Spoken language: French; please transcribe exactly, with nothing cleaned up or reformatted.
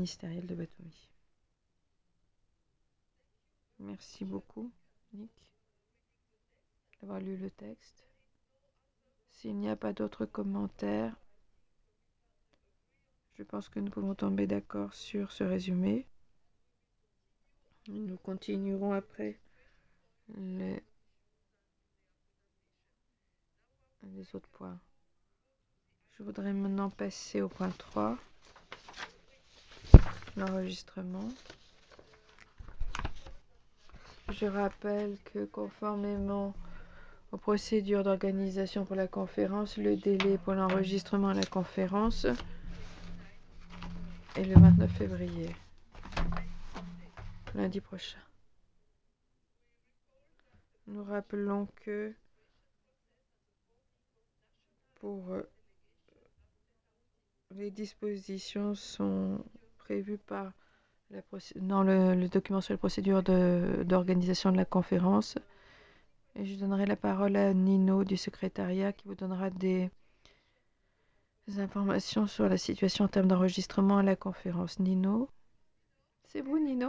ministériel de Batumi. Merci beaucoup, Nick, d'avoir lu le texte. S'il n'y a pas d'autres commentaires, je pense que nous pouvons tomber d'accord sur ce résumé. Nous continuerons après les, les autres points. Je voudrais maintenant passer au point trois, l'enregistrement. Je rappelle que conformément aux procédures d'organisation pour la conférence, le délai pour l'enregistrement à la conférence est le vingt-neuf février, lundi prochain. Nous rappelons que pour les dispositions sont prévues par la dans le, le document sur la procédure d'organisation de, de la conférence. Et je donnerai la parole à Nino du secrétariat qui vous donnera des, des informations sur la situation en termes d'enregistrement à la conférence. Nino, c'est vous Nino?